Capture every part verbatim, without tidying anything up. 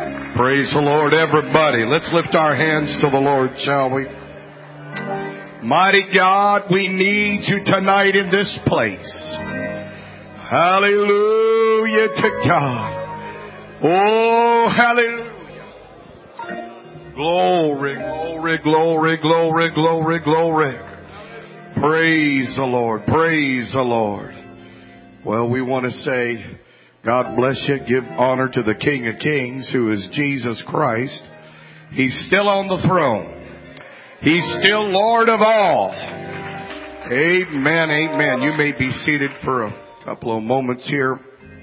Praise the Lord, everybody. Let's lift our hands to the Lord, shall we? Mighty God, we need you tonight in this place. Hallelujah to God. Oh, hallelujah. Glory, glory, glory, glory, glory, glory. Praise the Lord. Praise the Lord. Well, we want to say, God bless you. Give honor to the King of Kings, who is Jesus Christ. He's still on the throne. He's still Lord of all. Amen, amen. You may be seated for a couple of moments here.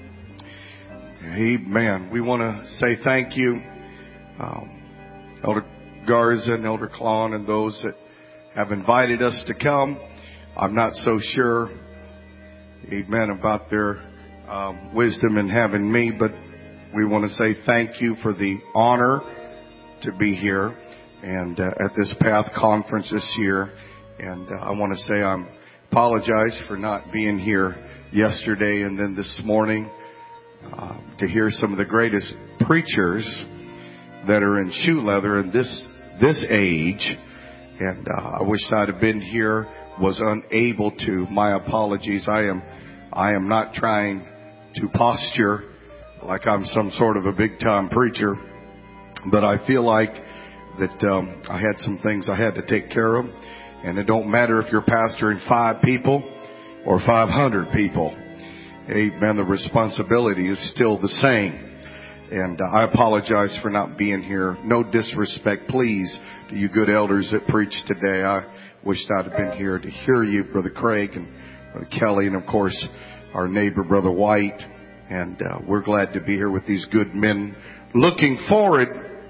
Amen. We want to say thank you, um, Elder Garza and Elder Klon and those that have invited us to come. I'm not so sure, amen, about their um, wisdom in having me, but we want to say thank you for the honor to be here and uh, at this Path Conference this year. And uh, I want to say I apologize for not being here yesterday and then this morning uh, to hear some of the greatest preachers that are in shoe leather in this this age. And uh, I wish I'd have been here, was unable to. My apologies. I am I am not trying to posture like I'm some sort of a big-time preacher, but I feel like that um, I had some things I had to take care of. And it don't matter if you're pastoring five people or five hundred people. Amen. The responsibility is still the same. And uh, I apologize for not being here. No disrespect, please, to you good elders that preached today. I wished I'd have been here to hear you, Brother Craig and Brother Kelly, and of course our neighbor, Brother White. And uh, we're glad to be here with these good men. Looking forward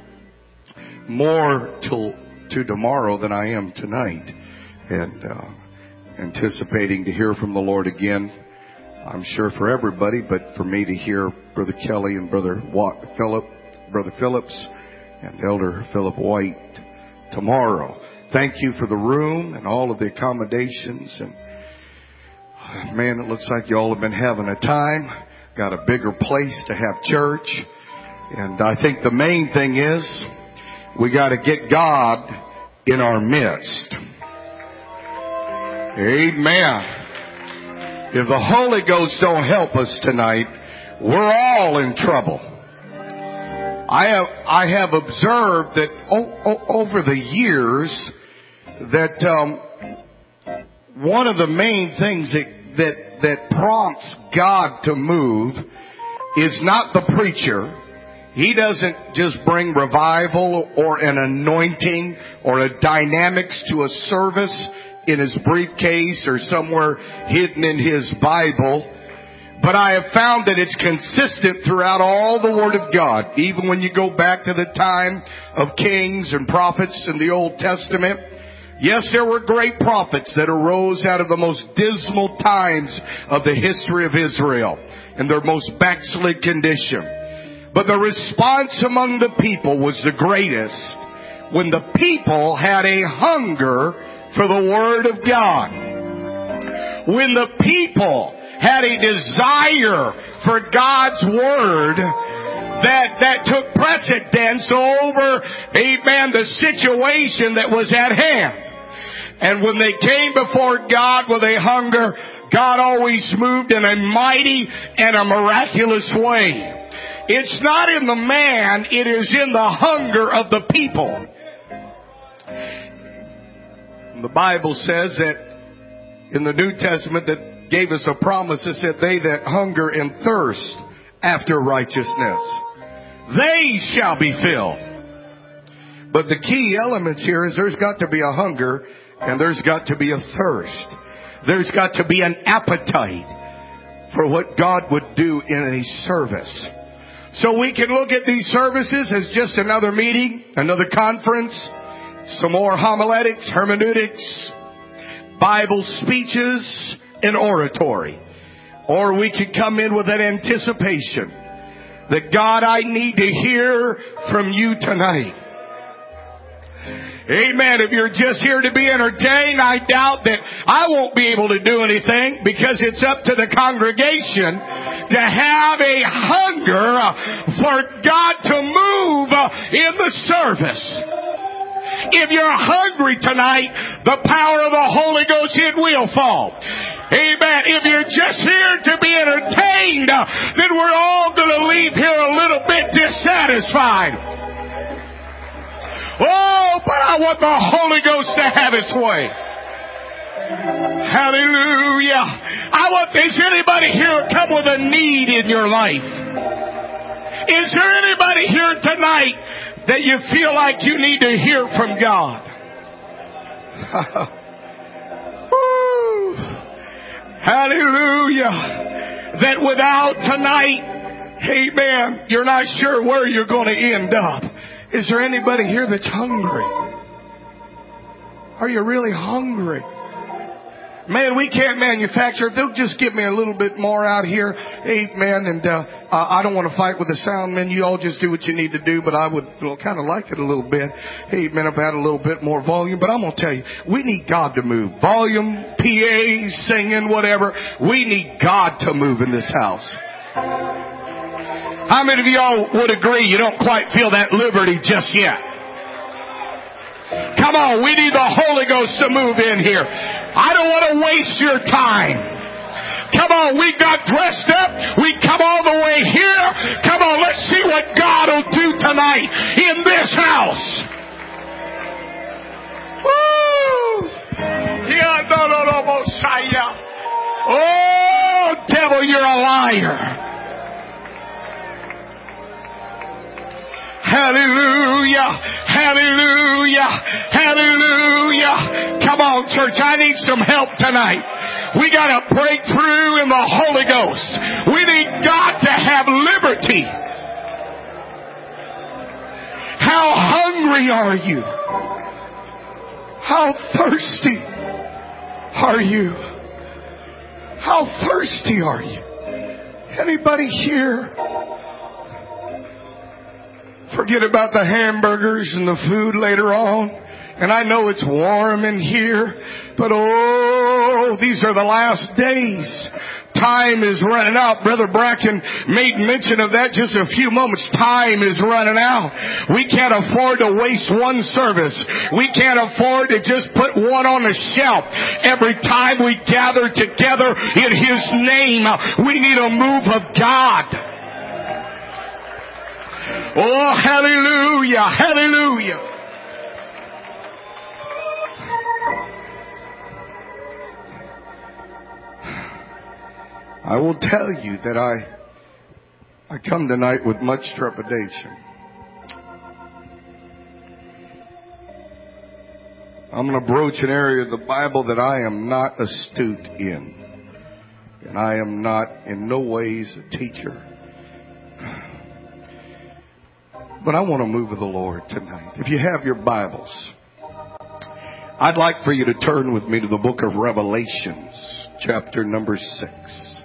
more till to tomorrow than I am tonight. And uh, anticipating to hear from the Lord again. I'm sure for everybody, but for me to hear Brother Kelly and Brother Watt, Philip, Brother Phillips and Elder Philip White tomorrow. Thank you for the room and all of the accommodations. And man, it looks like you all have been having a time. Got a bigger place to have church. And I think the main thing is we got to get God in our midst. Amen. If the Holy Ghost don't help us tonight, we're all in trouble. I have I have observed that o- o- over the years that um, one of the main things that, that that prompts God to move is not the preacher. He doesn't just bring revival or an anointing or a dynamics to a service in his briefcase or somewhere hidden in his Bible. But I have found that it's consistent throughout all the Word of God. Even when you go back to the time of kings and prophets in the Old Testament. Yes, there were great prophets that arose out of the most dismal times of the history of Israel and their most backslid condition. But the response among the people was the greatest when the people had a hunger for the Word of God. When the people had a desire for God's Word that, that took precedence over, amen, the situation that was at hand. And when they came before God with a hunger, God always moved in a mighty and a miraculous way. It's not in the man, it is in the hunger of the people. The Bible says that in the New Testament that gave us a promise, it said, they that hunger and thirst after righteousness, they shall be filled. But the key elements here is there's got to be a hunger and there's got to be a thirst. There's got to be an appetite for what God would do in a service. So we can look at these services as just another meeting, another conference, some more homiletics, hermeneutics, Bible speeches, and oratory. Or we could come in with an anticipation that, God, I need to hear from you tonight. Amen. If you're just here to be entertained, I doubt that I won't be able to do anything, because it's up to the congregation to have a hunger for God to move in the service. If you're hungry tonight, the power of the Holy Ghost, it will fall. Amen. If you're just here to be entertained, then we're all going to leave here a little bit dissatisfied. Oh, but I want the Holy Ghost to have its way. Hallelujah. I want, is anybody here come with a need in your life? Is there anybody here tonight that you feel like you need to hear from God? Hallelujah. That without tonight, amen, you're not sure where you're going to end up. Is there anybody here that's hungry? Are you really hungry? Man, we can't manufacture. They'll just give me a little bit more out here. Amen. And uh, I don't want to fight with the sound men. You all just do what you need to do. But I would well, kind of like it a little bit. Amen. I've had a little bit more volume. But I'm going to tell you, we need God to move. Volume, P As, singing, whatever. We need God to move in this house. How many of y'all would agree you don't quite feel that liberty just yet? Come on, we need the Holy Ghost to move in here. I don't want to waste your time. Come on, we got dressed up. We come all the way here. Come on, let's see what God will do tonight in this house. Woo! Oh, devil, you're a liar. Hallelujah, hallelujah, hallelujah. Come on, church, I need some help tonight. We got to break through in the Holy Ghost. We need God to have liberty. How hungry are you? How thirsty are you? How thirsty are you? Anybody here? Forget about the hamburgers and the food later on. And I know it's warm in here, but oh, these are the last days. Time is running out. Brother Bracken made mention of that just a few moments. Time is running out. We can't afford to waste one service. We can't afford to just put one on the shelf. Every time we gather together in His name, we need a move of God. Oh, hallelujah, hallelujah. I will tell you that I I come tonight with much trepidation. I'm going to broach an area of the Bible that I am not astute in. And I am not in no ways a teacher. But I want to move with the Lord tonight. If you have your Bibles, I'd like for you to turn with me to the book of Revelations, chapter number six.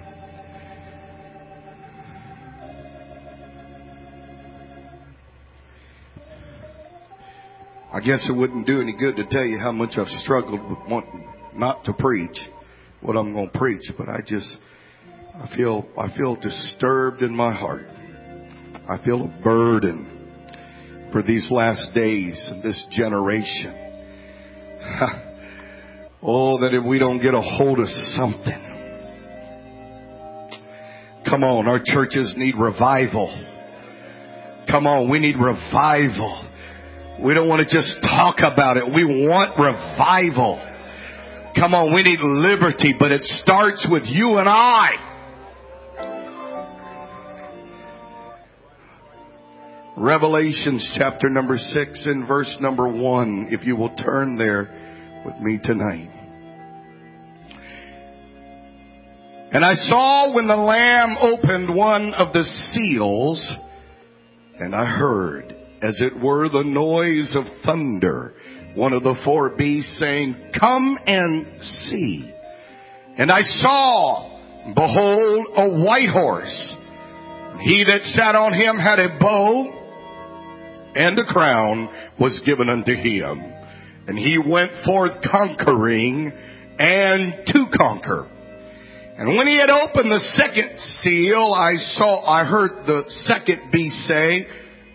I guess it wouldn't do any good to tell you how much I've struggled with wanting not to preach what I'm going to preach, but I just, I feel, I feel disturbed in my heart. I feel a burden for these last days and this generation. Oh, that if we don't get a hold of something. Come on, our churches need revival. Come on, we need revival. We don't want to just talk about it. We want revival. Come on, we need liberty, but it starts with you and I. Revelations chapter number six and verse number one, if you will turn there with me tonight. And I saw when the Lamb opened one of the seals, and I heard, as it were, the noise of thunder, one of the four beasts saying, "Come and see." And I saw, behold, a white horse. He that sat on him had a bow, and a crown was given unto him. And he went forth conquering and to conquer. And when he had opened the second seal, I saw, I heard the second beast say,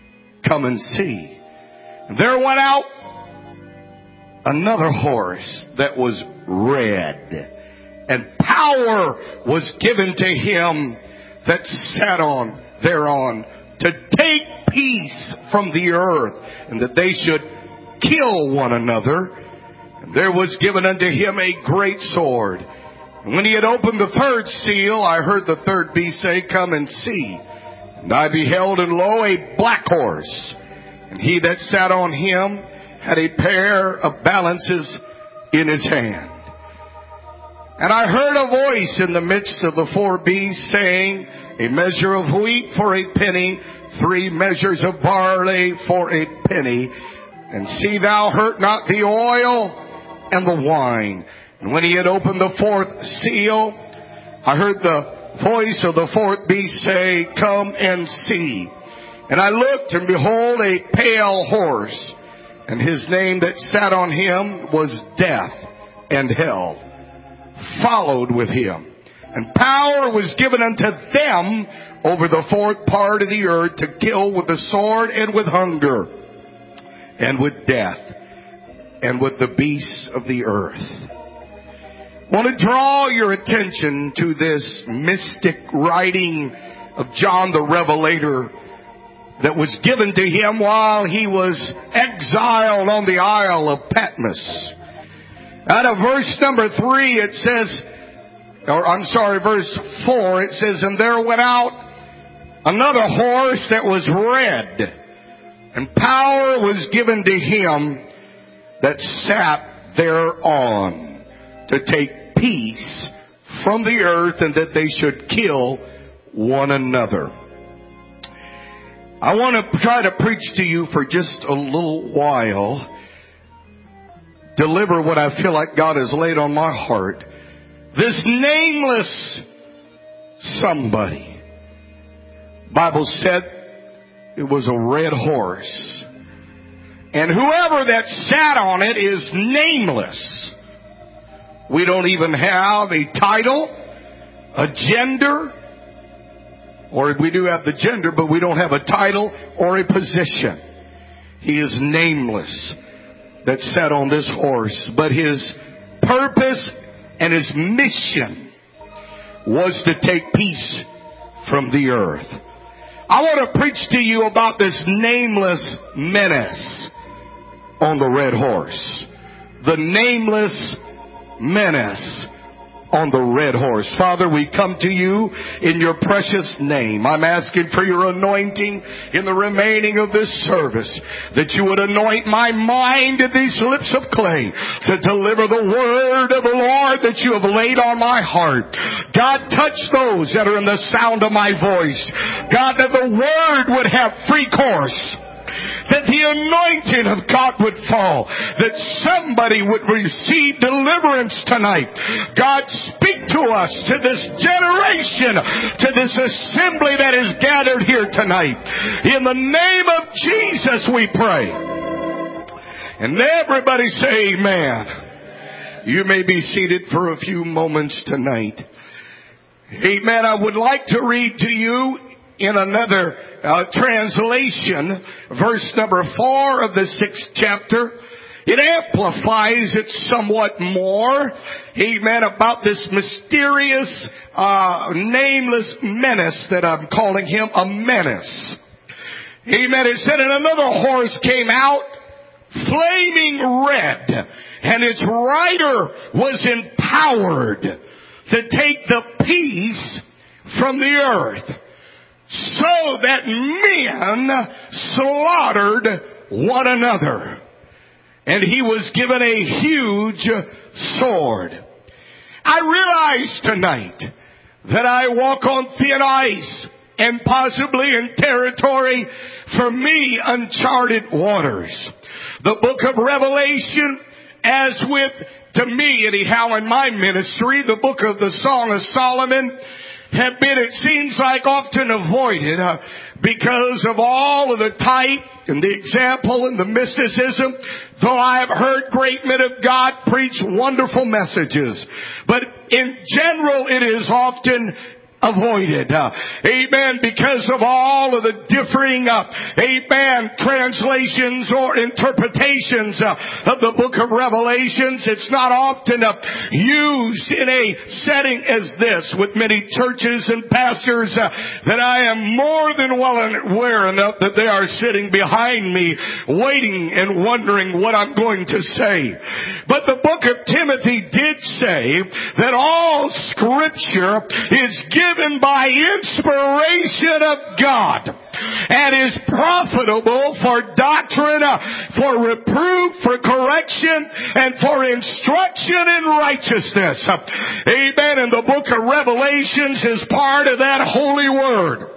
come and see. And there went out another horse that was red, and power was given to him that sat on thereon to take peace from the earth, and that they should kill one another. And there was given unto him a great sword. And when he had opened the third seal, I heard the third beast say, Come and see. And I beheld, and lo, a black horse. And he that sat on him had a pair of balances in his hand. And I heard a voice in the midst of the four beasts saying, A measure of wheat for a penny, three measures of barley for a penny. And see thou hurt not the oil and the wine. And when he had opened the fourth seal, I heard the voice of the fourth beast say, Come and see. And I looked, and behold, a pale horse, and his name that sat on him was Death, and hell followed with him. And power was given unto them over the fourth part of the earth to kill with the sword, and with hunger, and with death, and with the beasts of the earth. I want to draw your attention to this mystic writing of John the Revelator that was given to him while he was exiled on the Isle of Patmos. Out of verse number three, it says, or I'm sorry, verse four, it says, And there went out another horse that was red, and power was given to him that sat thereon to take peace from the earth, and that they should kill one another. I want to try to preach to you for just a little while, deliver what I feel like God has laid on my heart. This nameless somebody. Bible said it was a red horse. And whoever that sat on it is nameless. We don't even have a title, a gender, or we do have the gender, but we don't have a title or a position. He is nameless that sat on this horse. But his purpose and his mission was to take peace from the earth. I want to preach to you about this nameless menace on the red horse. The nameless menace on the red horse. Father, we come to you in your precious name. I'm asking for your anointing in the remaining of this service, that you would anoint my mind and these lips of clay to deliver the word of the Lord that you have laid on my heart. God, touch those that are in the sound of my voice. God, that the word would have free course, that the anointing of God would fall, that somebody would receive deliverance tonight. God, speak to us, to this generation, to this assembly that is gathered here tonight. In the name of Jesus we pray. And everybody say amen. You may be seated for a few moments tonight. Amen. I would like to read to you in another Uh, translation, verse number four of the sixth chapter. It amplifies it somewhat more, amen, about this mysterious, uh, nameless menace that I'm calling him a menace. Amen. It said, And another horse came out, flaming red, and its rider was empowered to take the peace from the earth, so that men slaughtered one another. And he was given a huge sword. I realize tonight that I walk on thin ice and possibly in territory, for me, uncharted waters. The book of Revelation, as with, to me anyhow in my ministry, the book of the Song of Solomon, have been, it seems like, often avoided uh, because of all of the type and the example and the mysticism. Though I have heard great men of God preach wonderful messages, but in general it is often avoided. Uh, amen. Because of all of the differing, uh, amen, translations or interpretations uh, of the book of Revelations, it's not often uh, used in a setting as this with many churches and pastors uh, that I am more than well aware enough that they are sitting behind me waiting and wondering what I'm going to say. But the book of Timothy did say that all Scripture is given by inspiration of God and is profitable for doctrine, for reproof, for correction, and for instruction in righteousness. Amen. And the book of Revelations is part of that holy word.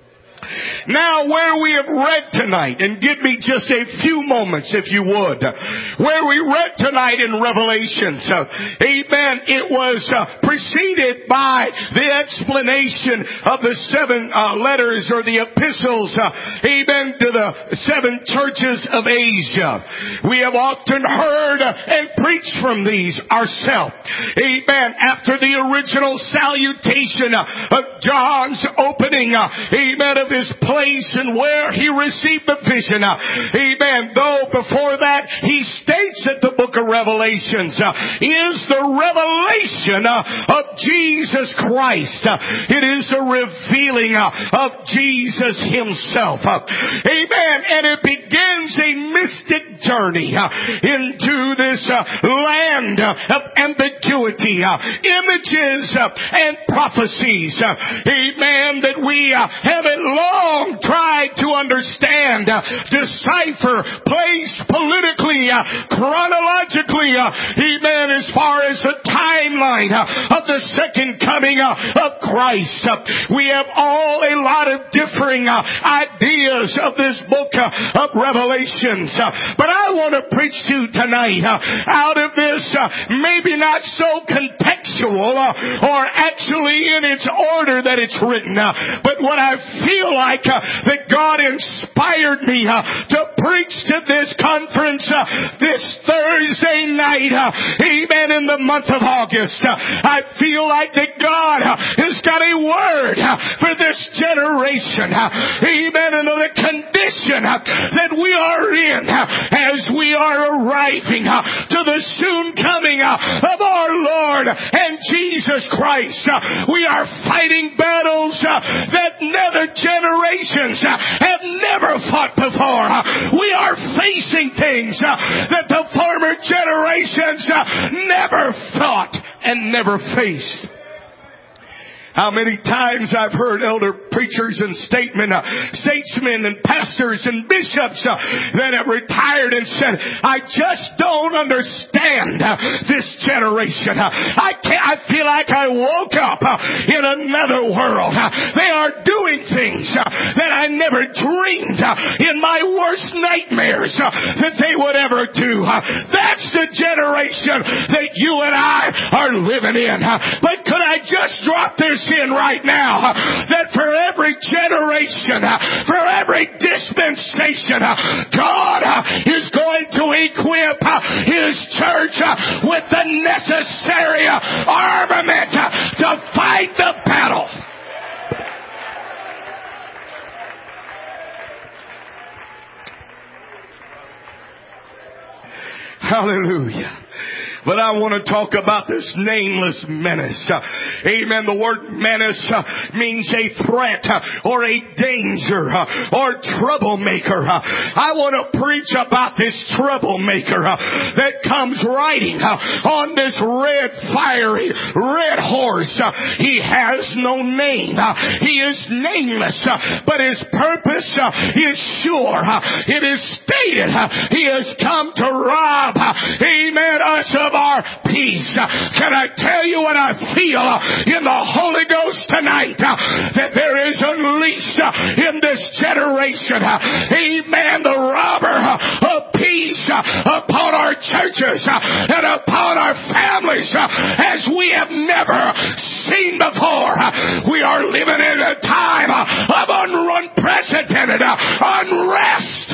Now, where we have read tonight, and give me just a few moments if you would, where we read tonight in Revelations, uh, amen, it was uh, preceded by the explanation of the seven uh, letters or the epistles, uh, amen, to the seven churches of Asia. We have often heard uh, and preached from these ourselves. Amen. After the original salutation uh, of John's opening, uh, amen, of his place and where he received the vision. Uh, amen. Though before that he states that the book of Revelations uh, is the revelation uh, of Jesus Christ. Uh, it is a revealing uh, of Jesus himself. Uh, amen. And it begins a mystic journey uh, into this uh, land uh, of ambiguity, uh, images uh, and prophecies. Uh, amen. That we uh, haven't long tried to understand, uh, decipher, place politically, uh, chronologically, uh, amen, as far as the timeline uh, of the second coming uh, of Christ. Uh, we have all a lot of differing uh, ideas of this book uh, of Revelations. Uh, but I want to preach to you tonight uh, out of this uh, maybe not so contextual uh, or actually in its order that it's written, uh, but what I feel like uh, that God inspired me uh, to preach to this conference uh, this Thursday night, uh, amen, in the month of August. Uh, I feel like that God uh, has got a word uh, for this generation, uh, amen, and the condition uh, that we are in uh, as we are arriving uh, to the soon coming uh, of our Lord and Jesus Christ. Uh, we are fighting battles uh, that never generations uh, have never fought before. Uh, we are facing things uh, that the former generations uh, never fought and never faced. How many times I've heard elder preachers and statesmen, uh, statesmen and pastors and bishops uh, that have retired and said, I just don't understand uh, this generation. Uh, I can't, I feel like I woke up uh, in another world. Uh, they are doing things uh, that I never dreamed uh, in my worst nightmares uh, that they would ever do. Uh, that's the generation that you and I are living in. Uh, but could I just drop this in right now, uh, that for every generation, uh, for every dispensation, uh, God uh, is going to equip uh, His church uh, with the necessary uh, armament uh, to fight the battle. Hallelujah. But I want to talk about this nameless menace. Uh, amen. The word menace uh, means a threat uh, or a danger uh, or troublemaker. Uh, I want to preach about this troublemaker uh, that comes riding uh, on this red, fiery, red horse. Uh, he has no name. Uh, he is nameless, uh, but his purpose uh, is sure. Uh, it is stated uh, he has come to rob, uh, amen, us of our peace. Can I tell you what I feel in the Holy Ghost tonight? That there is unleashed in this generation, amen, the robber of peace upon our churches and upon our families as we have never seen before. We are living in a time of unprecedented unrest.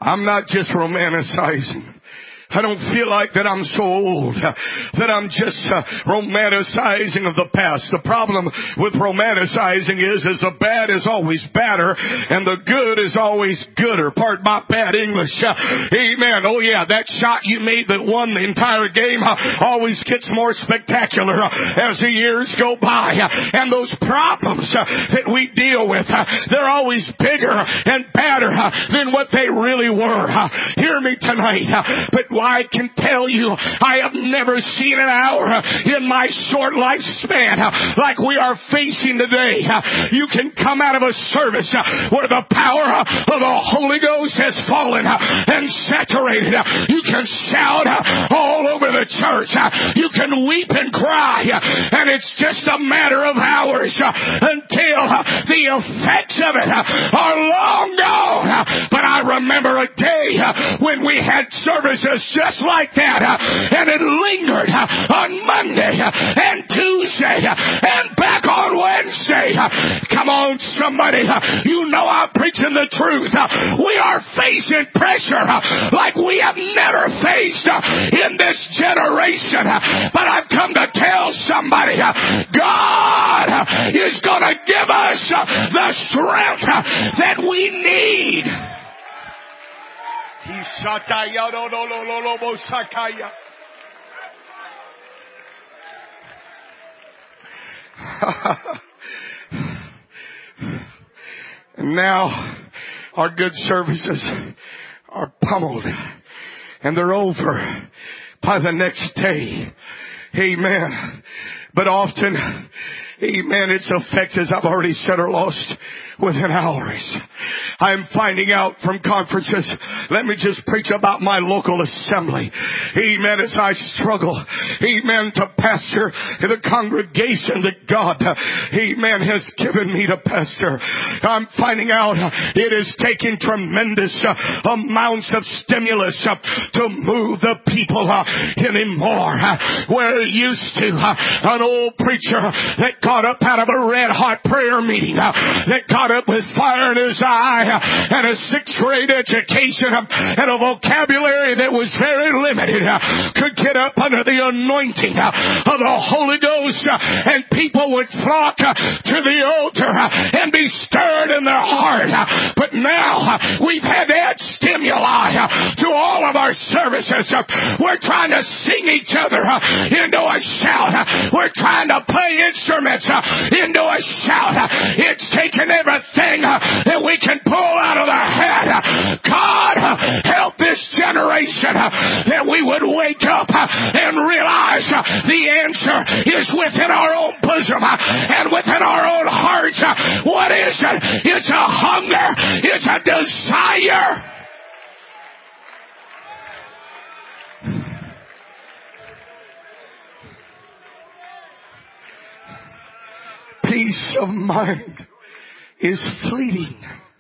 I'm not just romanticizing. I don't feel like that I'm so old, uh, that I'm just uh, romanticizing of the past. The problem with romanticizing is, is the bad is always badder and the good is always gooder. Pardon my bad English. Uh, amen. Oh yeah, that shot you made that won the entire game uh, always gets more spectacular uh, as the years go by. Uh, and those problems uh, that we deal with, uh, they're always bigger and badder uh, than what they really were. Uh, hear me tonight. Uh, but I can tell you, I have never seen an hour in my short lifespan like we are facing today. You can come out of a service where the power of the Holy Ghost has fallen and saturated. You can shout all over the church. You can weep and cry, and it's just a matter of hours until the effects of it are long gone. But I remember a day when we had services just like that, uh, and it lingered uh, on Monday uh, and Tuesday uh, and back on Wednesday. Uh, come on, somebody. Uh, you know I'm preaching the truth. Uh, we are facing pressure uh, like we have never faced uh, in this generation. Uh, but I've come to tell somebody, uh, God uh, is going to give us uh, the strength uh, that we need. And now our good services are pummeled and they're over by the next day. Amen. But often, amen, its effects, as I've already said, are lost within hours. I'm finding out from conferences, let me just preach about my local assembly. Amen. As I struggle, amen, to pastor the congregation that God, amen, has given me to pastor. I'm finding out it is taking tremendous uh, amounts of stimulus uh, to move the people uh, anymore. Uh, we're used to uh, an old preacher that got up out of a red hot prayer meeting, uh, that got up with fire in his eye uh, and a sixth grade education uh, and a vocabulary that was very limited, uh, could get up under the anointing uh, of the Holy Ghost uh, and people would flock uh, to the altar uh, and be stirred in their heart. Uh, but now uh, we've had to add stimuli uh, to all of our services. Uh, we're trying to sing each other uh, into a shout. Uh, we're trying to play instruments uh, into a shout. Uh, it's taken everything uh, that we can pull out of the head. Uh, God, uh, help this generation uh, that we would wake up uh, and realize uh, the answer is within our own bosom uh, and within our own hearts. Uh, what is it? It's a hunger. It's a desire. Peace of mind is fleeting.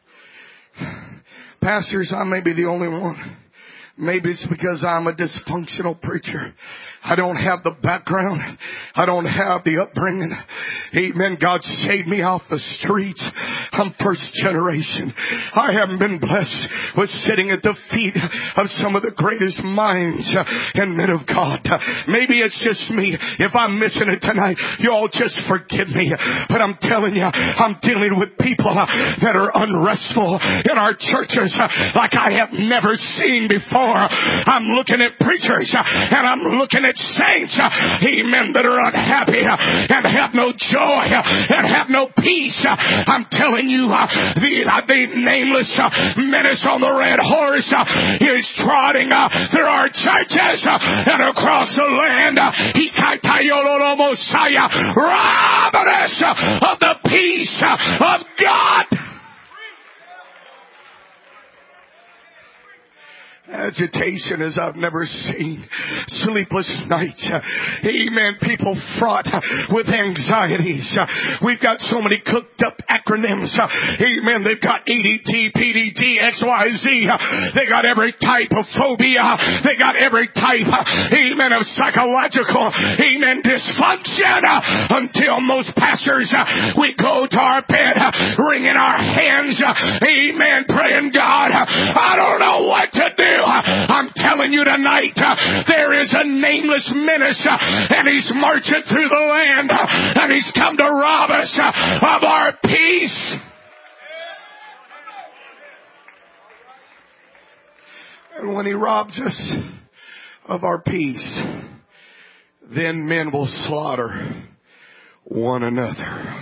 Pastors, I may be the only one. Maybe it's because I'm a dysfunctional preacher. I don't have the background. I don't have the upbringing. Amen. God saved me off the streets. I'm first generation. I haven't been blessed with sitting at the feet of some of the greatest minds and men of God. Maybe it's just me. If I'm missing it tonight, you all just forgive me. But I'm telling you, I'm dealing with people that are unrestful in our churches like I have never seen before. I'm looking at preachers and I'm looking at saints, amen, that are unhappy and have no joy and have no peace. I'm telling you, the, the nameless menace on the red horse is trotting through our churches and across the land. Robbing us of the peace of God. Agitation as I've never seen. Sleepless nights. Amen. People fraught with anxieties. We've got so many cooked up acronyms. Amen. They've got A D T, P D D, X Y Z. They got every type of phobia. They got every type, amen, of psychological, amen, dysfunction. Until most pastors, we go to our bed, wringing our hands, amen, praying, God, I don't know what to do. I'm telling you tonight, there is a nameless menace, and he's marching through the land, and he's come to rob us of our peace. And when he robs us of our peace, then men will slaughter one another.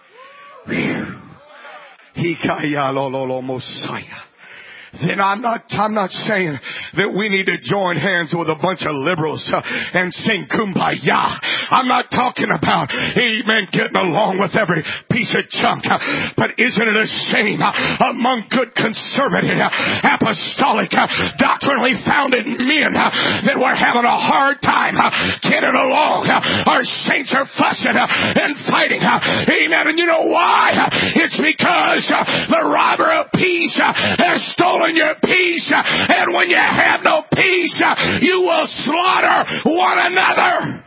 Messiah. Then I'm not, I'm not saying that we need to join hands with a bunch of liberals uh, and sing Kumbaya. I'm not talking about, amen, getting along with every piece of junk. Uh, but isn't it a shame uh, among good conservative, uh, apostolic, uh, doctrinally founded men uh, that we're having a hard time uh, getting along. Uh, our saints are fussing uh, and fighting. Uh, amen. And you know why? Uh, it's because uh, the robber of peace uh, has stolen your peace, and when you have no peace, you will slaughter one another.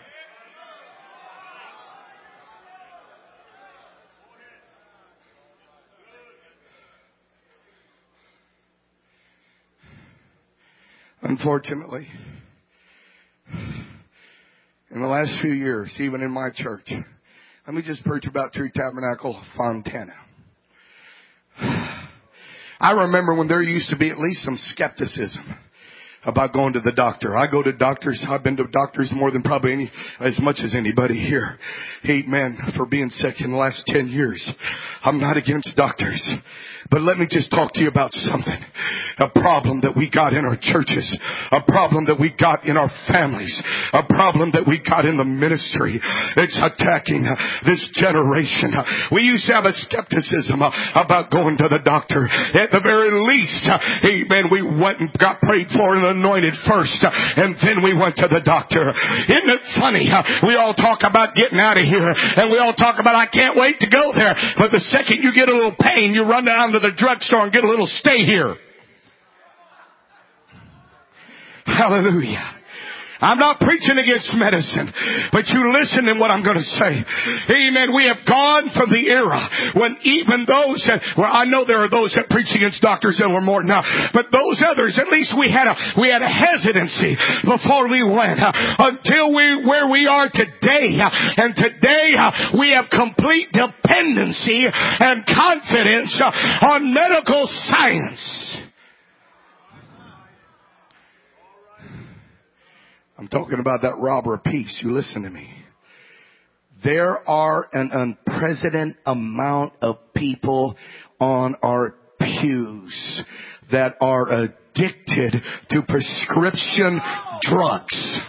Unfortunately, in the last few years, even in my church, let me just preach about True Tabernacle, Fontana. I remember when there used to be at least some skepticism about going to the doctor. I go to doctors. I've been to doctors more than probably any, as much as anybody here. Amen. For being sick in the last ten years. I'm not against doctors. But let me just talk to you about something. A problem that we got in our churches. A problem that we got in our families. A problem that we got in the ministry. It's attacking this generation. We used to have a skepticism about going to the doctor. At the very least, amen, we went and got prayed for and anointed first. And then we went to the doctor. Isn't it funny? We all talk about getting out of here. And we all talk about, I can't wait to go there. But the second you get a little pain, you run down to the drugstore and get a little stay here. Hallelujah. I'm not preaching against medicine, but you listen to what I'm going to say. Amen. We have gone from the era when even those that, well, I know there are those that preach against doctors that were more now, but those others, at least we had a, we had a hesitancy before we went uh, until we, where we are today. Uh, and today uh, we have complete dependency and confidence uh, on medical science. I'm talking about that robber of peace. You listen to me. There are an unprecedented amount of people on our pews that are addicted to prescription drugs.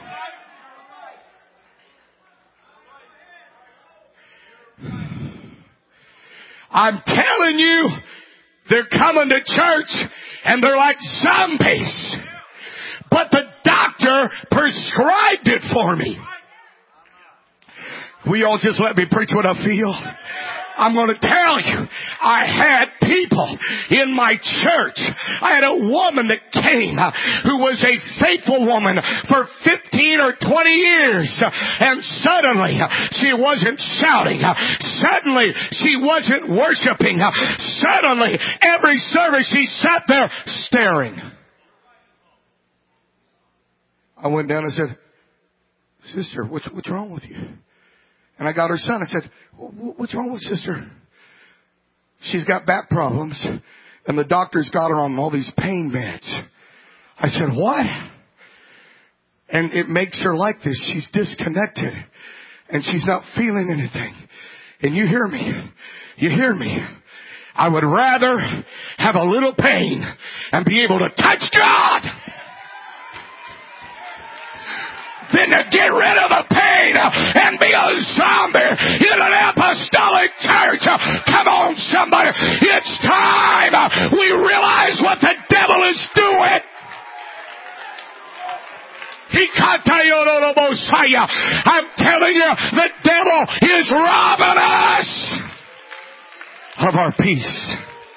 I'm telling you, they're coming to church and they're like zombies. But the doctor prescribed it for me. Will you all just let me preach what I feel? I'm going to tell you, I had people in my church. I had a woman that came uh, who was a faithful woman for fifteen or twenty years. Uh, and suddenly, uh, she wasn't shouting. Uh, suddenly, she wasn't worshiping. Uh, suddenly, every service she sat there staring. I went down and said, Sister, what's, what's wrong with you? And I got her son. I said, what's wrong with sister? She's got back problems, and the doctor's got her on all these pain meds. I said, what? And it makes her like this. She's disconnected, and she's not feeling anything. And you hear me. You hear me. I would rather have a little pain and be able to touch God than to get rid of the pain and be a zombie in an apostolic church. Come on, somebody. It's time we realize what the devil is doing. I'm telling you, the devil is robbing us of our peace.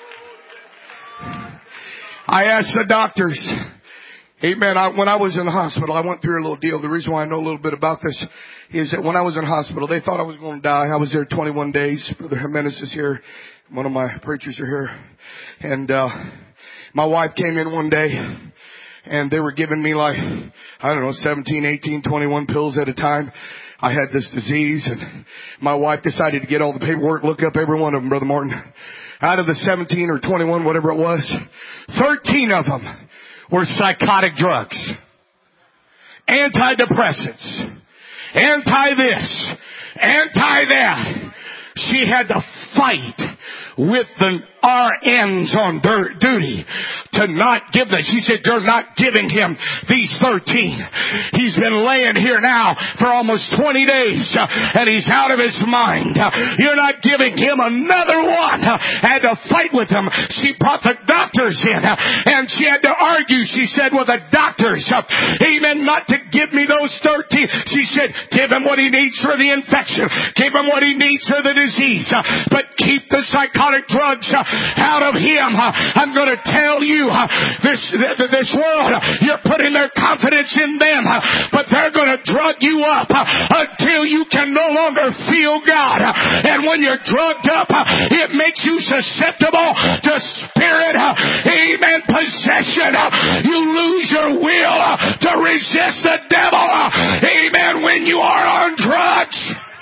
I asked the doctors, amen, I, when I was in the hospital, I went through a little deal. The reason why I know a little bit about this is that when I was in hospital, they thought I was going to die. I was there twenty-one days. Brother Jimenez is here. One of my preachers are here. And, uh, my wife came in one day and they were giving me like, I don't know, seventeen, eighteen, twenty-one pills at a time. I had this disease and my wife decided to get all the paperwork, look up every one of them, Brother Martin. Out of the seventeen or twenty-one, whatever it was, thirteen of them were psychotic drugs. Antidepressants. Anti-this. Anti-that. She had to fight with the R Ns on duty to not give them. She said, you're not giving him these thirteen. He's been laying here now for almost twenty days and he's out of his mind. You're not giving him another one. I had to fight with him. She brought the doctors in and she had to argue. She said, well, the doctors, amen, not to give me those thirteen. She said, give him what he needs for the infection. Give him what he needs for the disease. But keep the psychotic drugs out of him. I'm going to tell you, this this world, you're putting their confidence in them, but they're going to drug you up until you can no longer feel God. And when you're drugged up, it makes you susceptible to spirit, amen, possession. You lose your will to resist the devil, amen, when you are on drugs.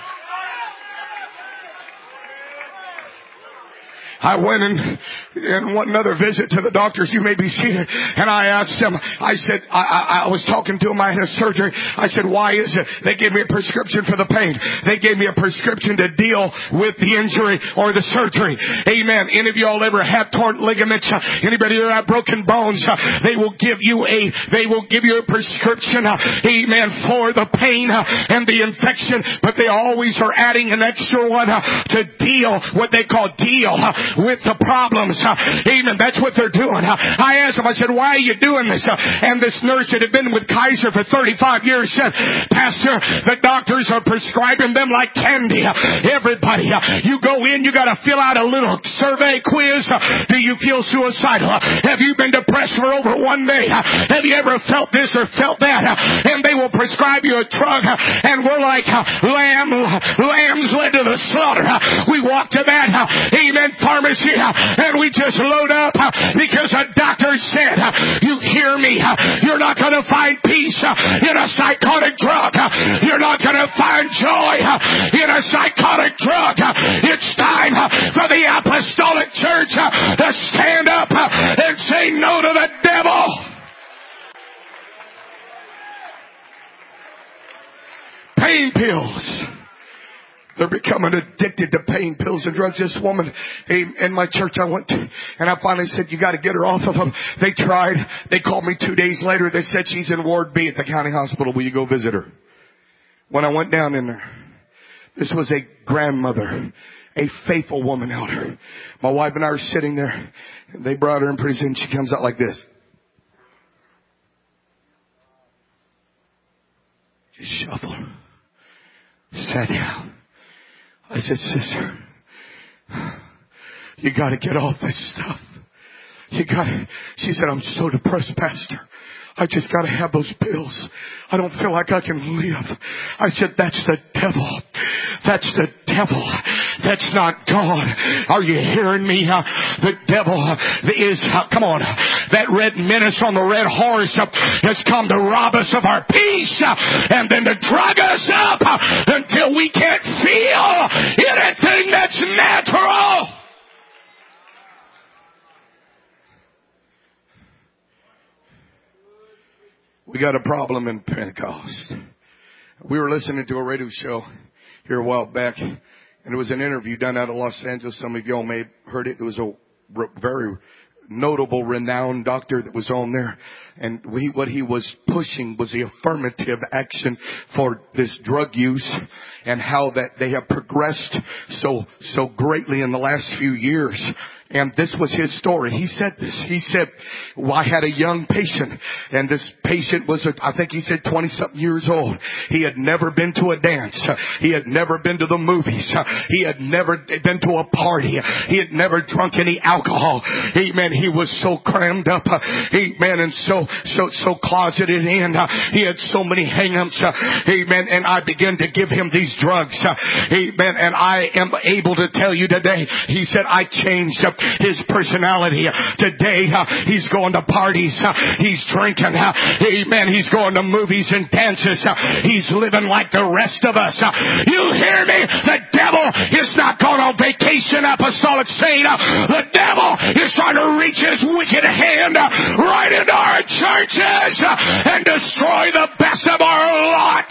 I went and, and went another visit to the doctors. You may be seated. And I asked them, I said, I, I, I was talking to them. I had a surgery. I said, why is it? They gave me a prescription for the pain. They gave me a prescription to deal with the injury or the surgery. Amen. Any of y'all ever have torn ligaments? Anybody ever have broken bones? They will give you a, they will give you a prescription, amen, for the pain and the infection. But they always are adding an extra one to deal, what they call deal with the problems. Amen. That's what they're doing. I asked them, I said, why are you doing this? And this nurse that had been with Kaiser for thirty-five years said, Pastor, the doctors are prescribing them like candy. Everybody, you go in, you got to fill out a little survey quiz. Do you feel suicidal? Have you been depressed for over one day? Have you ever felt this or felt that? And they will prescribe you a drug. And we're like lamb, lambs led to the slaughter. We walk to that, amen, pharmacy, and we just load up because a doctor said, you hear me, you're not going to find peace in a psychotic drug. You're not going to find joy in a psychotic drug. It's time for the apostolic church to stand up and say no to the devil. Pain pills. They're becoming addicted to pain pills and drugs. This woman in my church I went to, and I finally said, you got to get her off of them. They tried. They called me two days later. They said she's in Ward B at the county hospital. Will you go visit her? When I went down in there, this was a grandmother, a faithful woman elder. My wife and I are sitting there. And they brought her in pretty soon. She comes out like this. Just shuffle. Sat down. I said, sister, you got to get off this stuff. You got to. She said, I'm so depressed, Pastor. I just got to have those pills. I don't feel like I can live. I said, that's the devil. That's the devil. That's not God. Are you hearing me? Uh, the devil is, uh, come on, that red menace on the red horse uh, has come to rob us of our peace uh, and then to drug us up uh, until we can't feel anything that's natural. We got a problem in Pentecost. We were listening to a radio show here a while back, and it was an interview done out of Los Angeles. Some of y'all may have heard it. It was a very notable, renowned doctor that was on there. And we, what he was pushing was the affirmative action for this drug use and how that they have progressed so, so greatly in the last few years. And this was his story. He said this. He said, well, I had a young patient, and this patient was, a, I think he said twenty-something years old. He had never been to a dance. He had never been to the movies. He had never been to a party. He had never drunk any alcohol. Amen. He was so crammed up. Amen. And so, so, so closeted in. He had so many hang-ups. Amen. And I began to give him these drugs. Amen. And I am able to tell you today, he said, I changed his personality. Today, uh, he's going to parties. Uh, he's drinking. Uh, amen. He's going to movies and dances. Uh, he's living like the rest of us. Uh, you hear me? The devil is not going on vacation, Apostolic Saint. Uh, the devil is trying to reach his wicked hand uh, right into our churches uh, and destroy the best of our lot.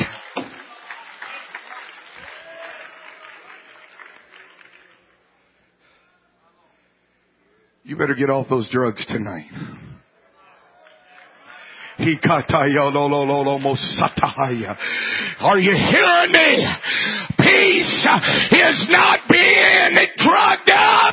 You better get off those drugs tonight. Are you hearing me? Peace is not being drugged up.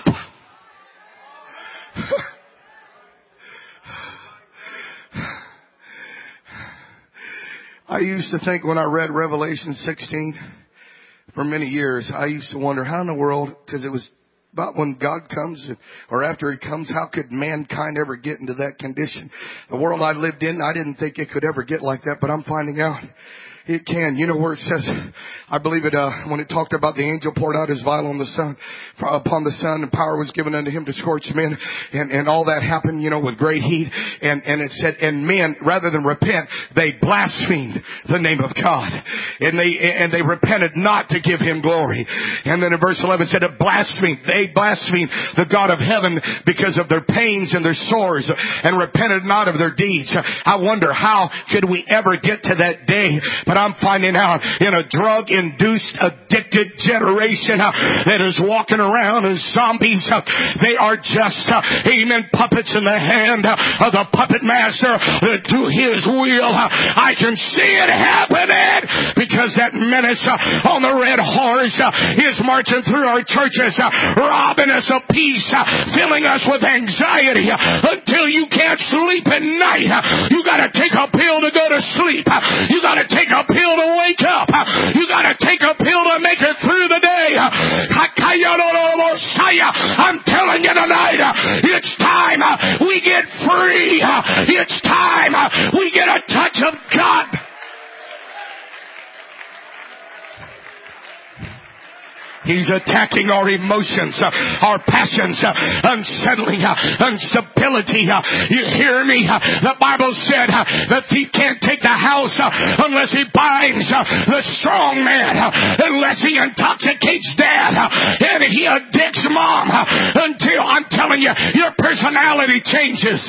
I used to think when I read Revelation sixteen for many years, I used to wonder how in the world, because it was about when God comes or after He comes, how could mankind ever get into that condition? The world I lived in, I didn't think it could ever get like that, but I'm finding out it can. You know where it says, I believe it, uh, when it talked about the angel poured out his vial on the sun, upon the sun, and power was given unto him to scorch men, and, and all that happened, you know, with great heat. And, and it said, and men, rather than repent, they blasphemed the name of God. And they, and they repented not to give Him glory. And then in verse eleven it said, it blasphemed, they blasphemed the God of heaven because of their pains and their sores, and repented not of their deeds. I wonder, how could we ever get to that day? But I'm finding out in a drug-induced, addicted generation uh, that is walking around as zombies, uh, they are just, uh, amen, puppets in the hand uh, of the puppet master that do his will. Uh, I can see it happening because that menace uh, on the red horse uh, is marching through our churches, uh, robbing us of peace, uh, filling us with anxiety uh, until you can't sleep at night. Uh, you got to take a pill to go to sleep. Uh, you got to take a pill to wake up. You got to take a pill to make it through the day. I'm telling you tonight, it's time we get free. It's time we get a touch of God. He's attacking our emotions, uh, our passions, uh, unsettling, uh, instability. Uh, you hear me? Uh, the Bible said uh, the thief can't take the house uh, unless he binds uh, the strong man, uh, unless he intoxicates dad, uh, and he addicts mom, uh, until, I'm telling you, your personality changes.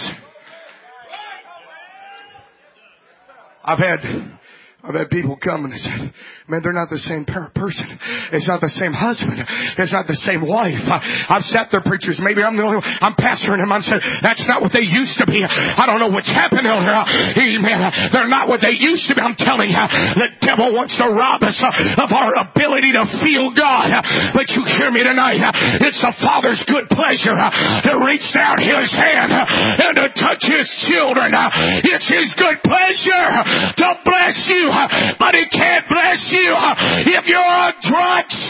I've had... I've had people come and said, man, they're not the same person. It's not the same husband. It's not the same wife. I, I've sat there, preachers. Maybe I'm the only one. I'm pastoring them. I'm saying, that's not what they used to be. I don't know what's happened over there. Amen. They're not what they used to be. I'm telling you, the devil wants to rob us of our ability to feel God. But you hear me tonight. It's the Father's good pleasure to reach down His hand and to touch His children. It's His good pleasure to bless you. But He can't bless you if you're on drugs.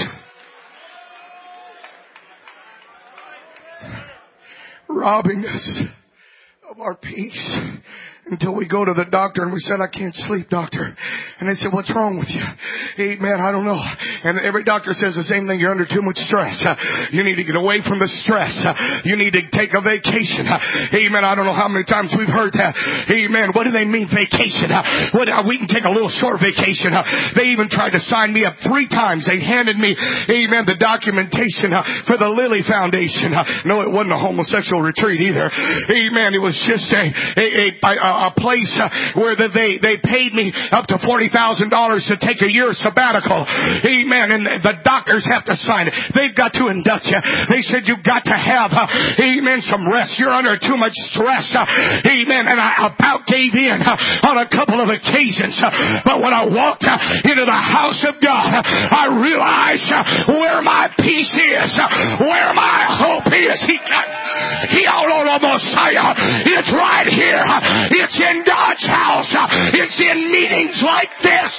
Robbing us of our peace. Until we go to the doctor and we said, I can't sleep, doctor. And they said, what's wrong with you? Hey, man, I don't know. And every doctor says the same thing. You're under too much stress. Uh, you need to get away from the stress. Uh, you need to take a vacation. Uh, amen. I don't know how many times we've heard that. Amen. What do they mean, vacation? Uh, what, uh, we can take a little short vacation. Uh, they even tried to sign me up three times. They handed me, amen, the documentation uh, for the Lilly Foundation. Uh, no, it wasn't a homosexual retreat either. Amen. It was just a, a, a, a a place where they, they paid me up to forty thousand dollars to take a year sabbatical. Amen. And the doctors have to sign it. They've got to induct you. They said you've got to have, uh, amen, some rest. You're under too much stress. Uh, amen. And I about gave in uh, on a couple of occasions. Uh, but when I walked uh, into the house of God, uh, I realized uh, where my peace is, uh, where my hope is. He got, he out on the Messiah. It's right here. It's in God's house. It's in meetings like this.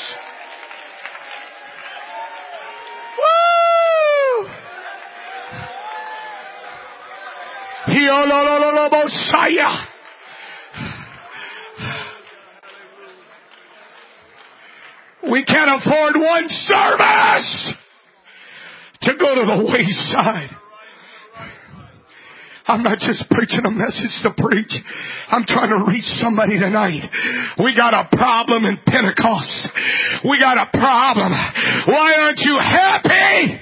Woo! He out on the Messiah. We can't afford one service to go to the wayside. I'm not just preaching a message to preach. I'm trying to reach somebody tonight. We got a problem in Pentecost. We got a problem. Why aren't you happy?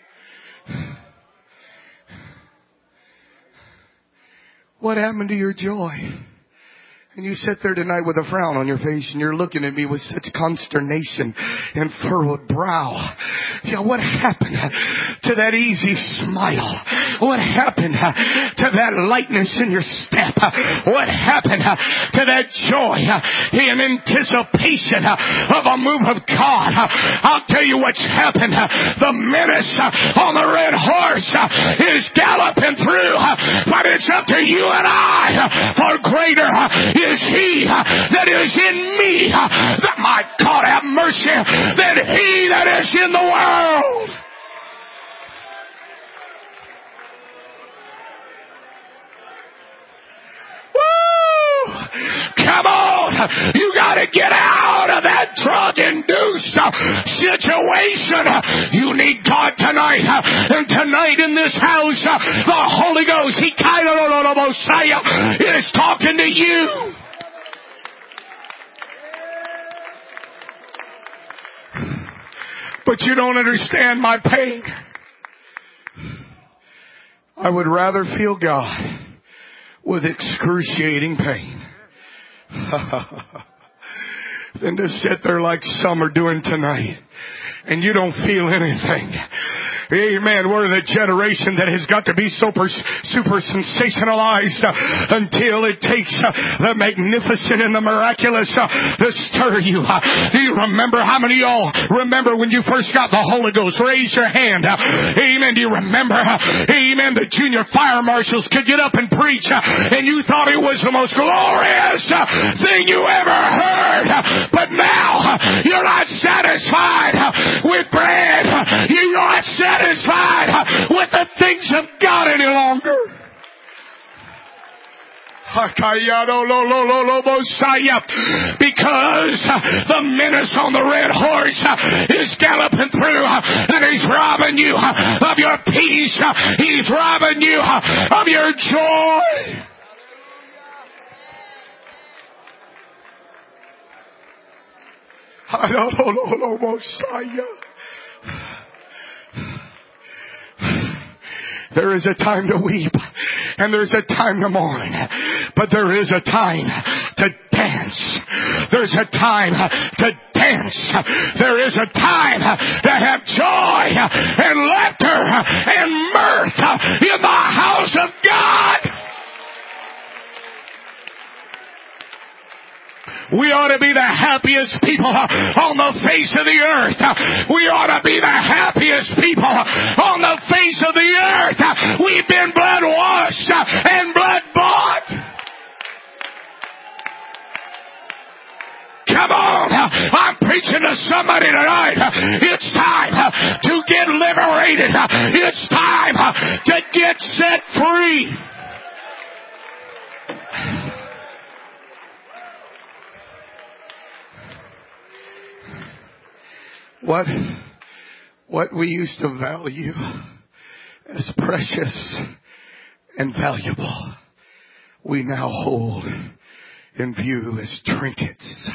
What happened to your joy? And you sit there tonight with a frown on your face and you're looking at me with such consternation and furrowed brow. Yeah, what happened to that easy smile? What happened to that lightness in your step? What happened to that joy in anticipation of a move of God? I'll tell you what's happened. The menace on the red horse is galloping through, but it's up to you and I, for greater is he that is in me, that my God have mercy, than he that is in the world. Woo! Come on! You gotta get out of that drug-induced situation. You need God tonight. And tonight in this house, the Holy Ghost, He kind of Messiah, is talking to you. But you don't understand my pain. I would rather feel God with excruciating pain than to sit there like some are doing tonight and you don't feel anything. Amen. We're the generation that has got to be super, super sensationalized uh, until it takes uh, the magnificent and the miraculous uh, to stir you. Uh, do you remember how many of y'all remember when you first got the Holy Ghost? Raise your hand. Uh, amen. Do you remember? Uh, amen. The junior fire marshals could get up and preach uh, and you thought it was the most glorious uh, thing you ever heard. Uh, but now uh, you're not satisfied uh, with bread. Uh, you're not satisfied satisfied with the things of God any longer. Because the menace on the red horse is galloping through and he's robbing you of your peace. He's robbing you of your joy. I don't know, Messiah. There is a time to weep and there's a time to mourn, but there is a time to dance. There's a time to dance. There is a time to have joy and laughter and mirth in the house of God. We ought to be the happiest people on the face of the earth. We ought to be the happiest people on the face of the earth. We've been blood washed and blood bought. Come on, I'm preaching to somebody tonight. It's time to get liberated. It's time to get set free. What, what we used to value as precious and valuable, we now hold in view as trinkets.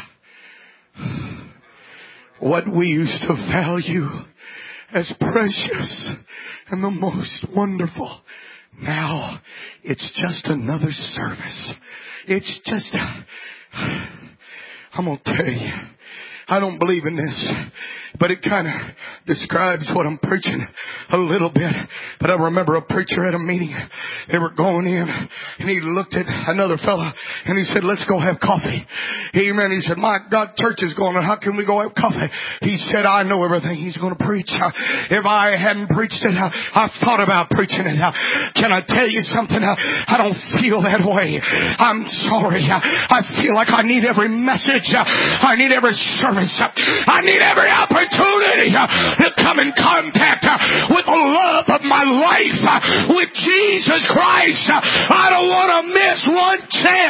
What we used to value as precious and the most wonderful, now it's just another service. It's just, I'm going to tell you, I don't believe in this, but it kind of describes what I'm preaching a little bit. But I remember a preacher at a meeting. They were going in and he looked at another fella and he said, let's go have coffee. Amen. He said, my God, church is going on. How can we go have coffee? He said, I know everything he's going to preach. If I hadn't preached it, I've thought about preaching it. Can I tell you something? I don't feel that way. I'm sorry. I feel like I need every message. I need every service. I need every opportunity to come in contact with the love of my life, with Jesus Christ. I don't want to miss one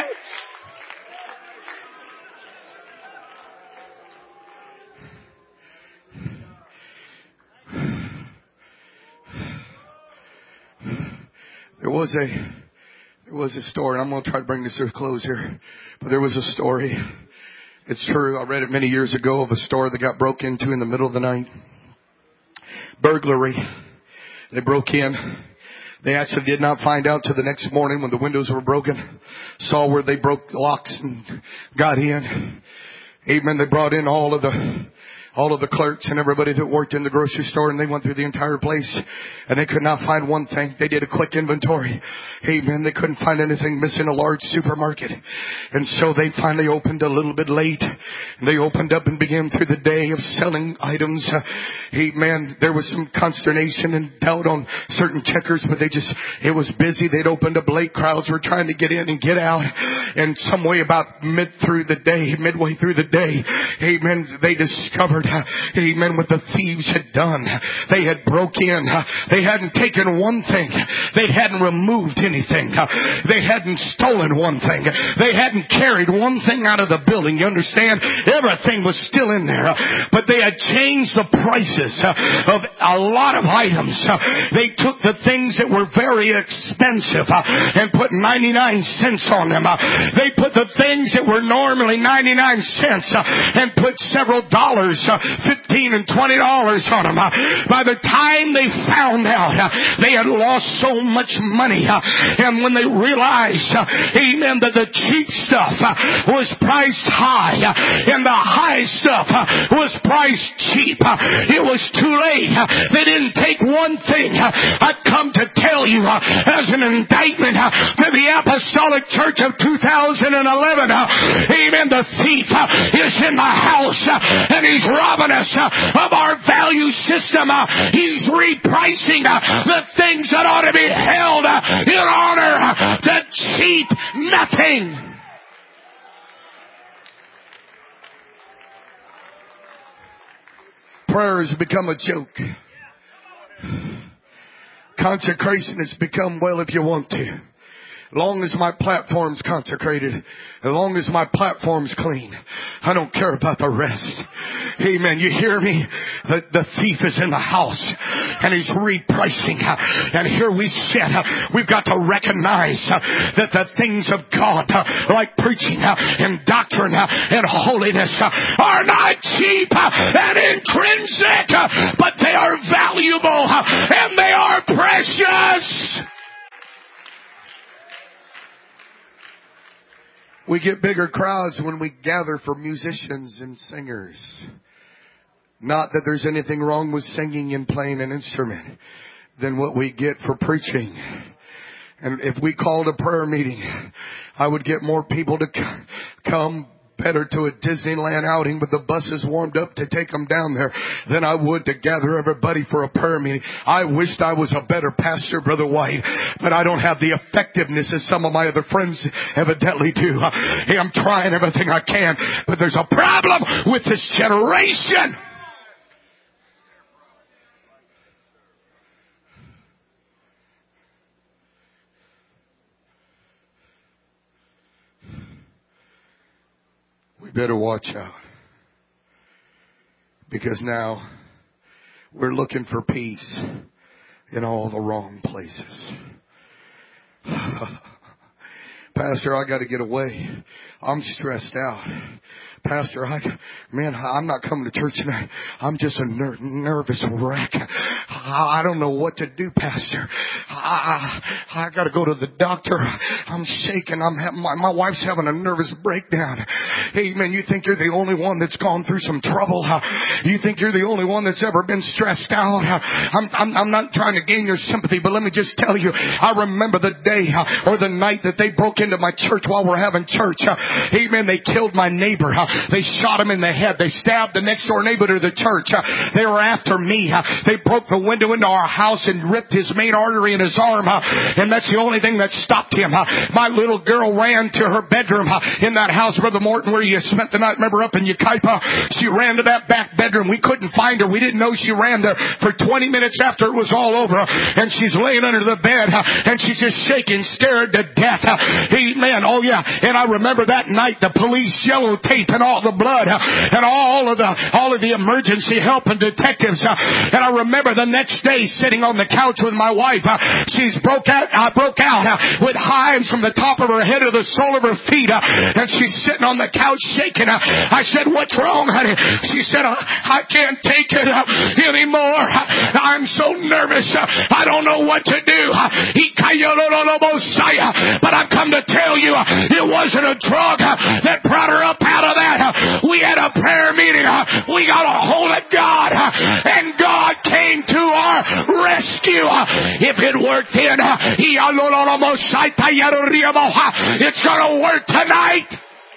chance. There was a there was a story. I'm going to try to bring this to a close here, but there was a story. It's true. I read it many years ago of a store that got broke into in the middle of the night. Burglary. They broke in. They actually did not find out till the next morning when the windows were broken. Saw where they broke the locks and got in. Amen. They brought in all of the all of the clerks and everybody that worked in the grocery store, and they went through the entire place and they could not find one thing. They did a quick inventory. Amen. They couldn't find anything missing a large supermarket. And so they finally opened a little bit late. They opened up and began through the day of selling items. Uh, amen. There was some consternation and doubt on certain checkers, but they just, it was busy. They'd opened up late. Crowds were trying to get in and get out. And some way about mid through the day, midway through the day, amen, they discovered, uh, amen, what the thieves had done. They had broke in. Uh, they hadn't taken one thing. They hadn't removed anything. Uh, they hadn't stolen one thing. They hadn't carried one thing out of the building. You understand? Everything was still in there. Uh, but they had changed the prices uh, of a lot of items. Uh, they took the things that were very expensive uh, and put ninety-nine cents on them. Uh, they put the things that were normally ninety-nine cents uh, and put several dollars, uh, fifteen and twenty dollars on them. Uh, by the time they found out, uh, they had lost so much money. Uh, and when they realized, uh, amen, that the cheap stuff uh, was priced high uh, and the high stuff uh, was priced cheap, uh, it was too late. Uh, they didn't take one thing. Uh, I've come to tell you uh, as an indictment uh, to the Apostolic Church of two thousand eleven, uh, amen, the thief uh, is in the house uh, and he's robbing us uh, of our value system. Uh, he's repricing uh, the things that ought to be held uh, in honor uh, to cheap nothing. Prayer has become a joke. Consecration has become, well, if you want to. Long as my platform's consecrated, as long as my platform's clean, I don't care about the rest. Amen. You hear me? The, the thief is in the house and he's repricing. And here we sit. We've got to recognize that the things of God, like preaching and doctrine and holiness, are not cheap and intrinsic, but they are valuable and they are precious. We get bigger crowds when we gather for musicians and singers. Not that there's anything wrong with singing and playing an instrument than what we get for preaching. And if we called a prayer meeting, I would get more people to come better to a Disneyland outing with the buses warmed up to take them down there than I would to gather everybody for a prayer meeting. I wished I was a better pastor, Brother White, but I don't have the effectiveness as some of my other friends evidently do. Hey, I'm trying everything I can, but there's a problem with this generation. We better watch out, because now we're looking for peace in all the wrong places. Pastor, I got to get away. I'm stressed out. Pastor, I, man, I'm not coming to church tonight. I'm just a ner- nervous wreck. I, I don't know what to do, Pastor. I, I, I, I got to go to the doctor. I'm shaking. I'm having, my, my wife's having a nervous breakdown. Hey, man, you think you're the only one that's gone through some trouble? You think you're the only one that's ever been stressed out? I'm, I'm, I'm not trying to gain your sympathy, but let me just tell you, I remember the day or the night that they broke into my church while we're having church. Amen. They killed my neighbor. They shot him in the head. They stabbed the next door neighbor to the church. They were after me. They broke the window into our house and ripped his main artery in his arm. And that's the only thing that stopped him. My little girl ran to her bedroom in that house, Brother Morton, where you spent the night. Remember up in Yucaipa? She ran to that back bedroom. We couldn't find her. We didn't know she ran there for twenty minutes after it was all over. And she's laying under the bed and she's just shaking, scared to death. Amen. Oh yeah. And I remember that night the police yellow tape and all the blood and all of the all of the emergency help and detectives. And I remember the next day sitting on the couch with my wife. She's broke out, uh, broke out with hives from the top of her head to the sole of her feet. And she's sitting on the couch shaking. I said, "What's wrong, honey?" She said, I, I can't take it anymore. I'm so nervous. I don't know what to do. But I've come to tell you, it wasn't a drug that brought her up out of that. We had a prayer meeting. We got a hold of God, and God came to our rescue. If it worked then, it's going to work tonight.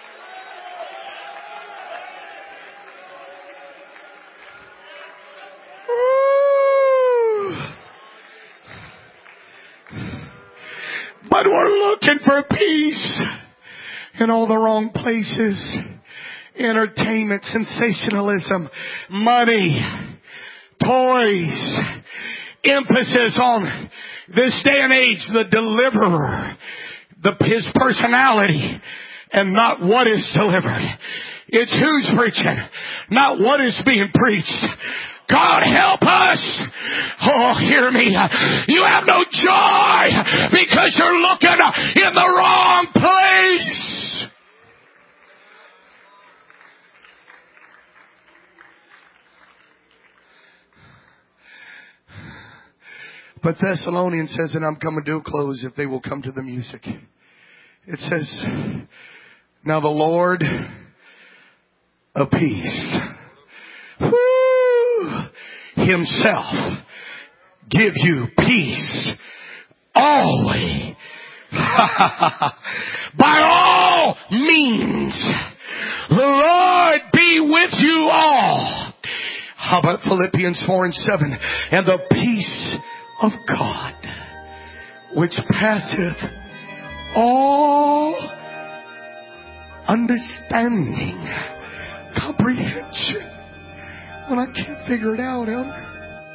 But we're looking for peace in all the wrong places. Entertainment, sensationalism, money, toys, emphasis on this day and age, the deliverer, the, his personality, and not what is delivered. It's who's preaching, not what is being preached. God help us. Oh, hear me. You have no joy because you're looking in the wrong place. But Thessalonians says, and I'm coming to a close if they will come to the music. It says, now the Lord of peace Himself give you peace always. By all means, the Lord be with you all. How about Philippians four and seven? And the peace of God, which passeth all understanding, comprehension. When I can't figure it out, Elder.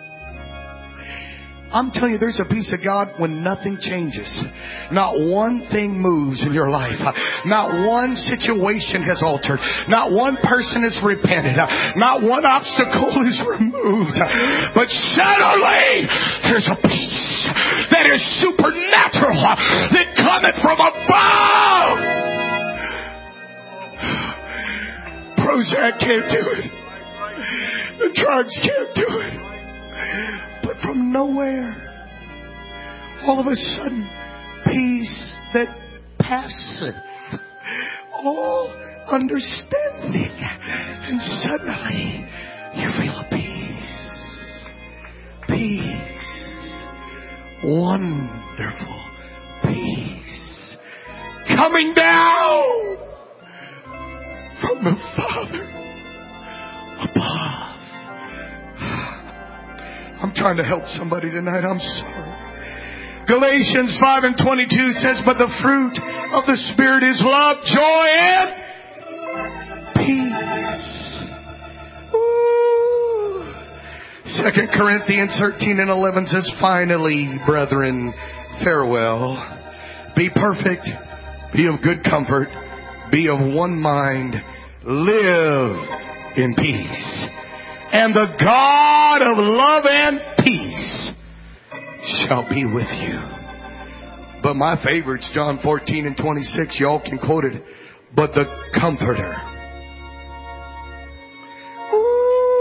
I'm telling you, there's a peace of God when nothing changes. Not one thing moves in your life. Not one situation has altered. Not one person has repented. Not one obstacle is removed. But suddenly, there's a peace that is supernatural, that cometh from above. Prozac can't do it. The drugs can't do it. But from nowhere, all of a sudden, peace that passeth all understanding. And suddenly, you feel peace. Peace. Wonderful peace. Coming down from the Father above. I'm trying to help somebody tonight. I'm sorry. Galatians five and twenty-two says, but the fruit of the Spirit is love, joy, and peace. Ooh. Second Corinthians thirteen and eleven says, finally, brethren, farewell. Be perfect. Be of good comfort. Be of one mind. Live in peace. And the God of love and peace shall be with you. But my favorite's John fourteen and twenty-six. Y'all can quote it. But the Comforter.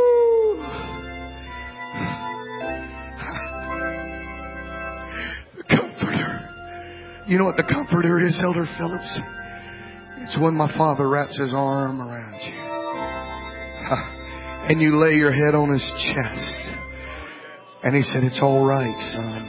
Ooh. The You know what the comforter is, Elder Phillips? It's when my Father wraps His arm around you. And you lay your head on His chest. And He said, it's all right, son.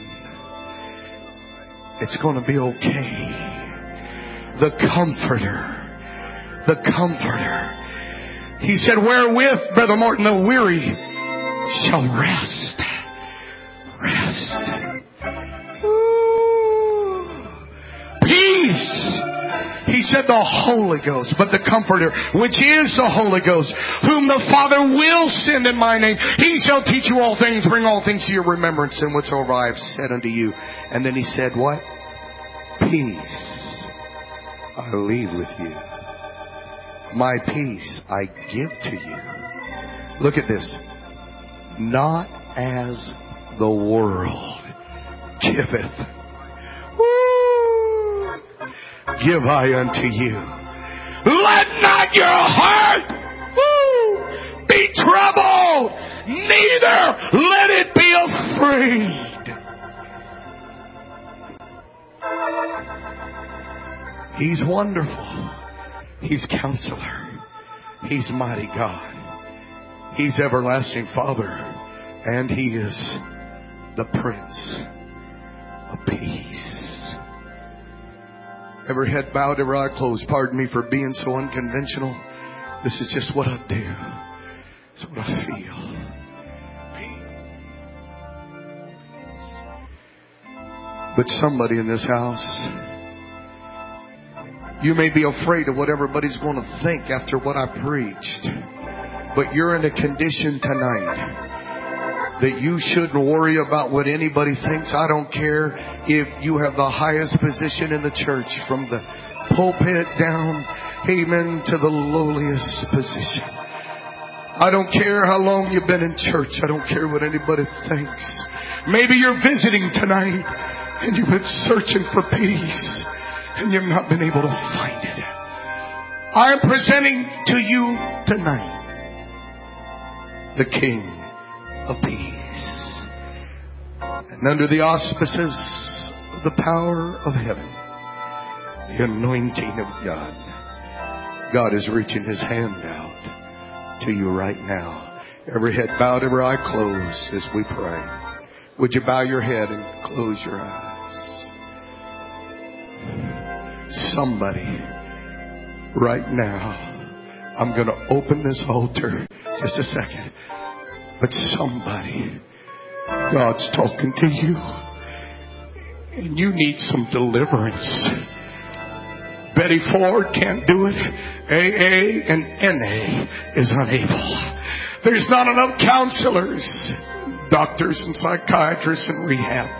It's going to be okay. The comforter. The comforter. He said, wherewith, Brother Martin, the weary shall rest. Rest. Ooh. Peace. He said the Holy Ghost, but the Comforter, which is the Holy Ghost, whom the Father will send in my name. He shall teach you all things, bring all things to your remembrance, and whatsoever I have said unto you. And then He said, what? Peace I leave with you. My peace I give to you. Look at this. Not as the world giveth. Woo! Give I unto you. Let not your heart woo, be troubled, neither let it be afraid. He's wonderful. He's Counselor. He's Mighty God. He's Everlasting Father. And He is the Prince of Peace. Every head bowed, every eye closed. Pardon me for being so unconventional. This is just what I do. It's what I feel. Peace. But somebody in this house, you may be afraid of what everybody's going to think after what I preached. But you're in a condition tonight that you shouldn't worry about what anybody thinks. I don't care if you have the highest position in the church, from the pulpit down, amen, to the lowliest position. I don't care how long you've been in church. I don't care what anybody thinks. Maybe you're visiting tonight and you've been searching for peace and you've not been able to find it. I am presenting to you tonight the King of Peace. And under the auspices of the power of heaven, the anointing of God, God is reaching His hand out to you right now. Every head bowed, every eye closed as we pray. Would you bow your head and close your eyes? Somebody right now, I'm going to open this altar just a second. But somebody, God's talking to you, and you need some deliverance. Betty Ford can't do it. A A and N A is unable. There's not enough counselors, doctors and psychiatrists and rehab.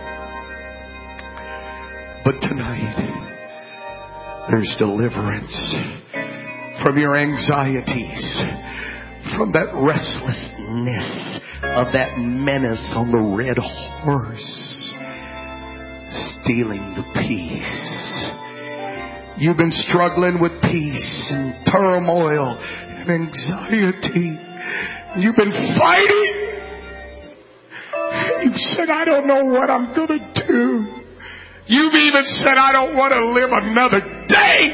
But tonight, there's deliverance from your anxieties, from that restlessness of that menace on the red horse, stealing the peace. You've been struggling with peace and turmoil and anxiety. You've been fighting. You've said, I don't know what I'm going to do. You've even said, I don't want to live another day.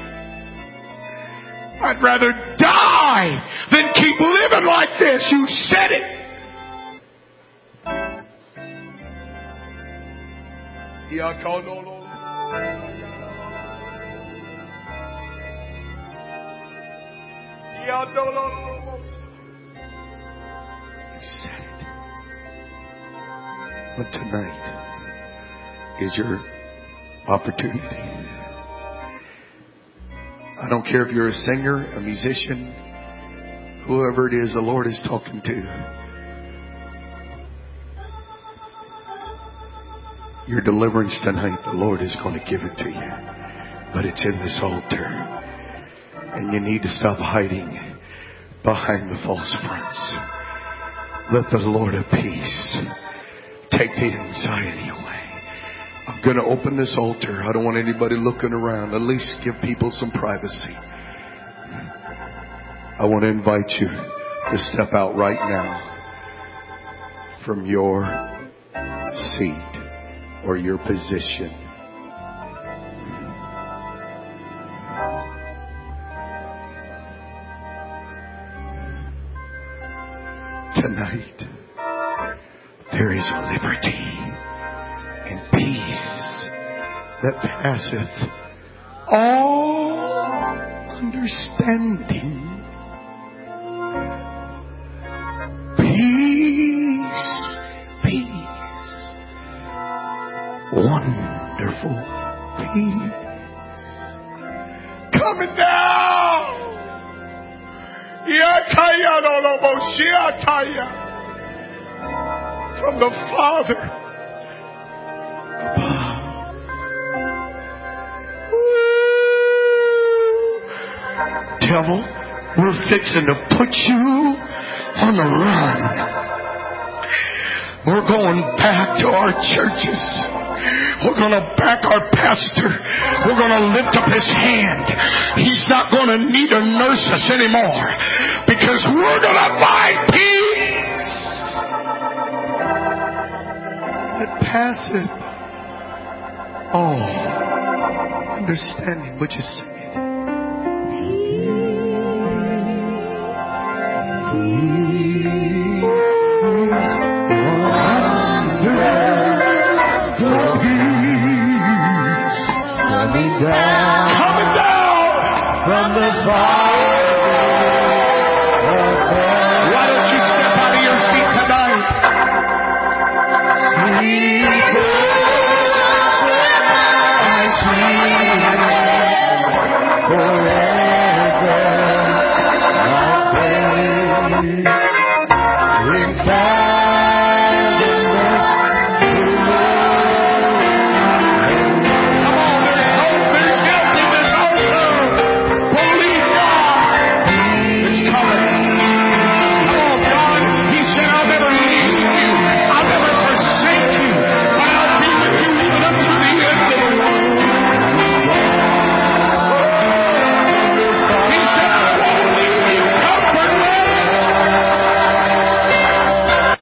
I'd rather die than keep living like this. You said it. You said it. But tonight is your opportunity. I don't care if you're a singer, a musician, whoever it is the Lord is talking to. Your deliverance tonight, the Lord is going to give it to you. But it's in this altar. And you need to stop hiding behind the false fronts. Let the Lord of peace take the anxiety away. I'm going to open this altar. I don't want anybody looking around. At least give people some privacy. I want to invite you to step out right now from your seat or your position. liberty and peace that passeth all understanding. Peace, peace, wonderful peace coming down. From the Father above. Devil, we're fixing to put you on the run. We're going back to our churches. We're going to back our pastor. We're going to lift up his hand. He's not going to need to nurse us anymore, because we're going to find peace that passeth all understanding. Would you sing it? Coming down, coming down from the fire.